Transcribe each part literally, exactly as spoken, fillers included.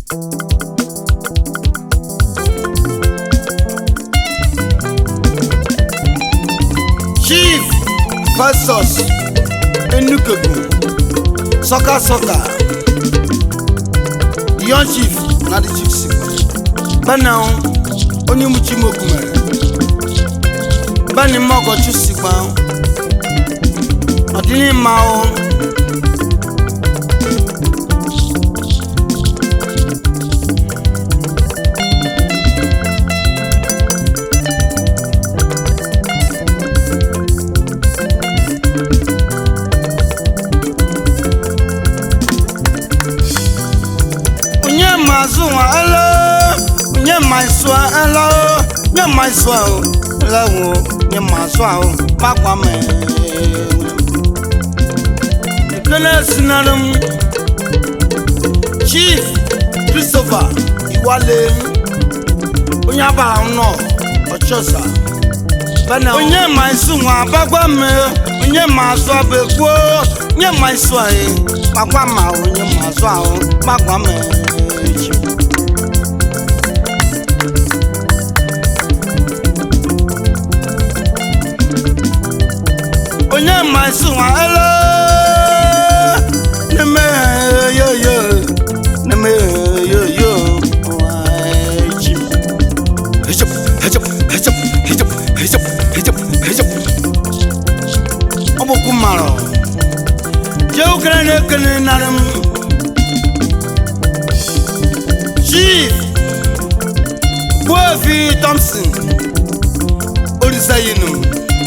Chief Festus Enukegu Soka Soka Young Chief na the chief Bana onye muchi mokumere Bani mogo chusigba Odini mao Mazua hello, nye maiswa hello, nye maiswa hello, nye mazwa pakwa me. Ekele sinalum Chief Christopher Iwale, unyaba no ochosa. Bana unye maiswa pakwa me, unye mazwa bekwo, nye maiswa pakwa ma, unye mazwa pakwa me. Onye maisuwa hello Neme yo yo Neme yo yo Chip Hechap Hechap Hechap Hechap Hechap Hechap Hechap Obo kumaro Jeu krene kene naram Chief Bofi Thompson Olisa yinu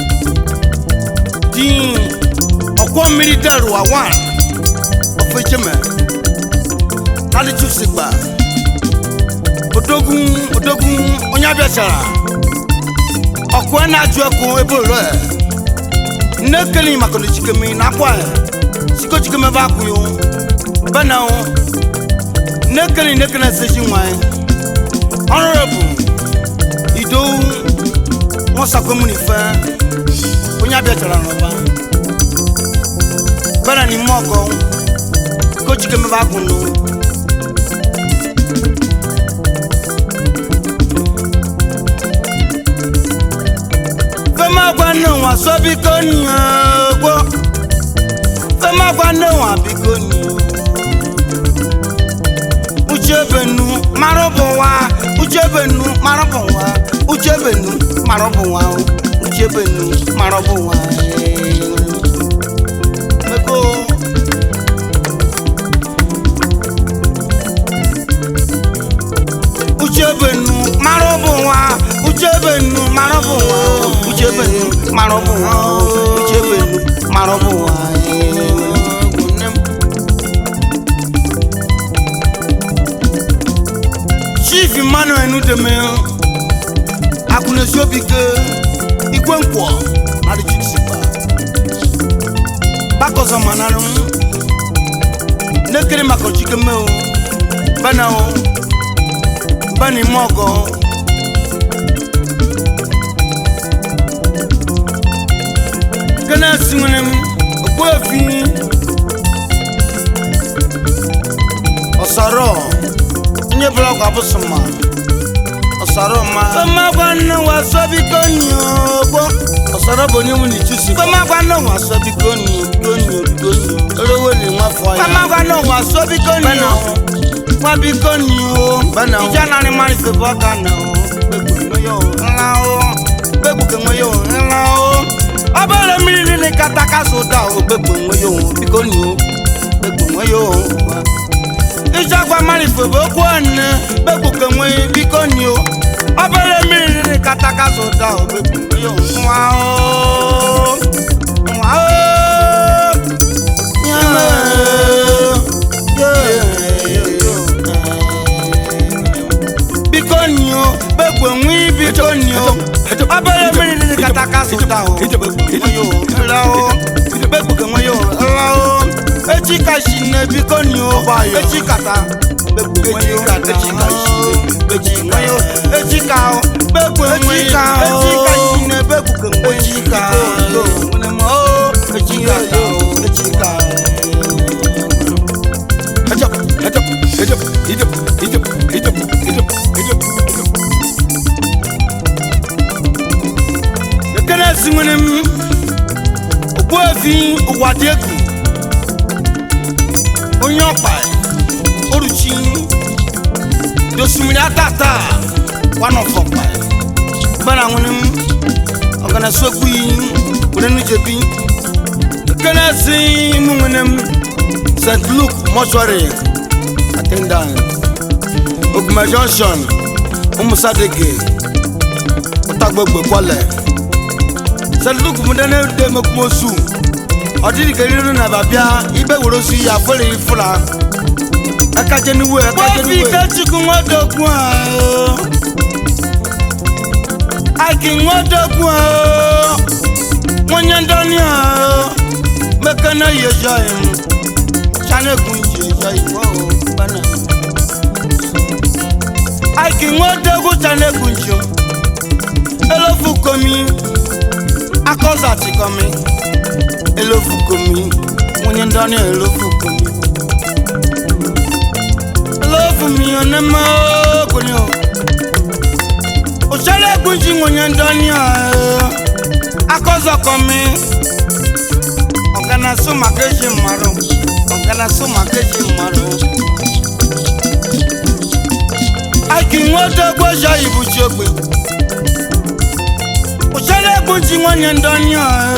Din Okwo mmiri daru awan Ofecheme Nali chusigba Odogun Odogun Onya biachara Okwo na aju ekun ebolo e Nekeli makolo chikemi na kwa Siko chikeme ba kuyo Bana o Nekeli nekena seji nwan Honorable Ido Won sakomuni fa Onya biachara no ba Bana ni mogo Ko chikeme ba kunu Fema kwa no wa so bi ko ni ogbo Fema kwa no wa bi ko ni Ujebenu marobo wa Ujebenu marobo wa Ujebenu marobo wa Ujebenu marobo wa Meko Ujebenu marobo wa Ujebenu marobo wa Ujebenu marobo wa Ujebenu marobo wa Chief Emmanuel Nudeme Akune Sobike Ikwenkwo Nadi Chikisipa Bako Zamanarum Nekere Mako Chikemeo Bana o Bani Mogo Kana Simunem Okwefi Osaro Nye blog abusuma Osaro ma Fema kwana wa sobiko nyobo Osaro boni mu ni chusi Fema kwana wa sobiko nyobo nyobo Olowo ni wa fo ya Fema kwana wa sobiko nyobo Wa biko nyobo Bana Ijana ni mari se boka na Bebu moyo la o Bebu ke moyo la o Abale mili ni kataka soda o Bebu moyo biko nyobo Bebu moyo Ijagwa mari fobo kwane Bebu ke moyo biko nyobo Abale mili ni kataka soda o Bebu moyo wa o Wa o Nyama Biko nyo Bebu mwi biko nyo Abale mili ni kataka soda o Bebu moyo la o Bebu ke moyo la o Echika shine biko nyo Echikata Bebu moyo Echika shine Bebu moyo Echika o Bebu moyo Echika shine Bebu ke moyo Echika o Echika o Echika Hajap Hajap Hajap Hajap Usumira tata one of them. Bana ngunim ogana sokui urenu jebi kana si mungunem Saint Luke mortuary attendant Oguma Junction umusadege otagbogbo kwale Saint Luke mudane de mokmosu odiri keriru na babia ibe worosi afere ifura akaje niwe akaje niwe fi kachukwu ngodogun a Aki ngodogun a Mwenye ndani a Mekana yeja emu Chane kunji yeja iwo bana Aki ngodogun chane kunji Elofu komi Akoza ti komi Elofu komi Mwenye ndani a elofu komi Elofu mi onema kunyo Ochale kunji mwenye ndani a Akoza komi Ogana so makeji maro Ogana so makeji maro Aki ngote gweja ibuchogbe Ochale kunji mwenye ndani a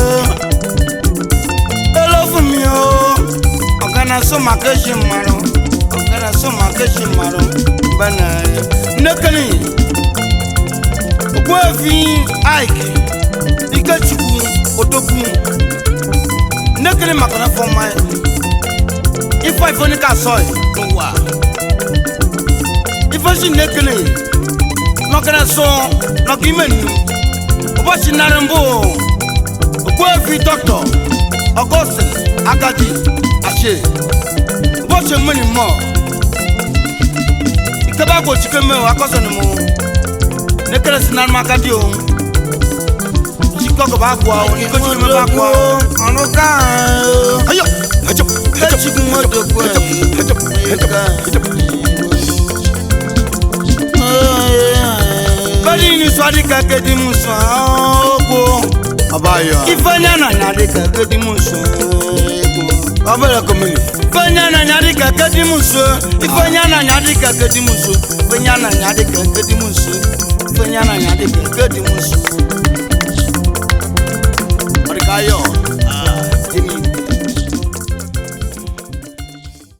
Elofu mi o Ogana so makeji maro Ogana so makeji maro Bana Nekeli Ogwefi Ike Ikechukwu Odogwu Nekele makana for my If I phone ka soy Nwa If I see nekele Nokana so Nokimenu Obashi narembo Ogwefi doctor Augustine Agadi Ashe Obashi money more Ikabago chikeme Akosa nemo Nekele sinarma Agadi o Koko bakwa oni ko chime bakwa onoka ayo hecho hecho chigumodo kwa hecho hecho bali ni swadi ka kedi muso ogo abayo ifanya na nyade ka kedi muso ego abala komini ifanya na nyade ka kedi muso ifanya na nyade ka kedi muso ifanya na nyade ka kedi muso ifanya na nyade ka kedi muso Ayo